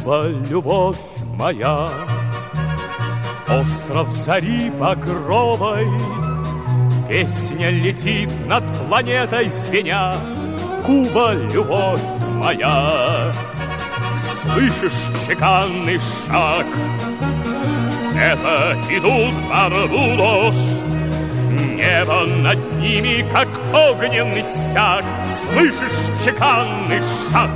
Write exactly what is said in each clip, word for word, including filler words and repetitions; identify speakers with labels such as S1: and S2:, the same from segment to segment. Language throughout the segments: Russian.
S1: Куба, любовь моя, остров зари багровой, песня летит над планетой звеня. Куба, любовь моя, слышишь чеканный шаг? Это идут Барбудос, небо над ними, как огненный стяг. Слышишь чеканный шаг?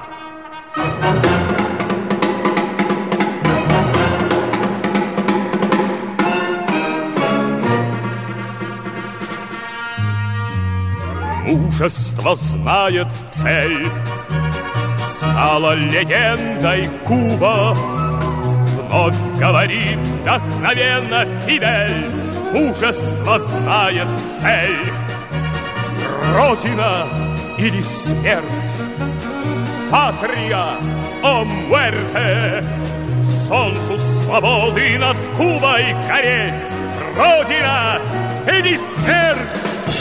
S1: Мужество знает цель, стала легендой Куба. Вновь говорит вдохновенно Фидель: мужество знает цель. Родина или смерть, патрия о муэрте, солнцу свободы над Кубой гореть. Родина или смерть.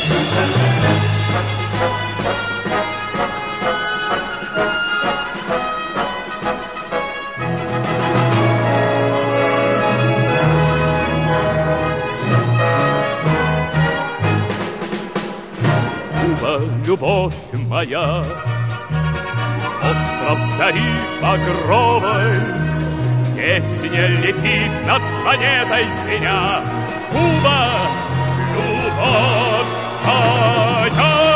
S1: Куба, любовь моя, остров зари багровой, песня летит над планетой звеня. Куба, любовь моя.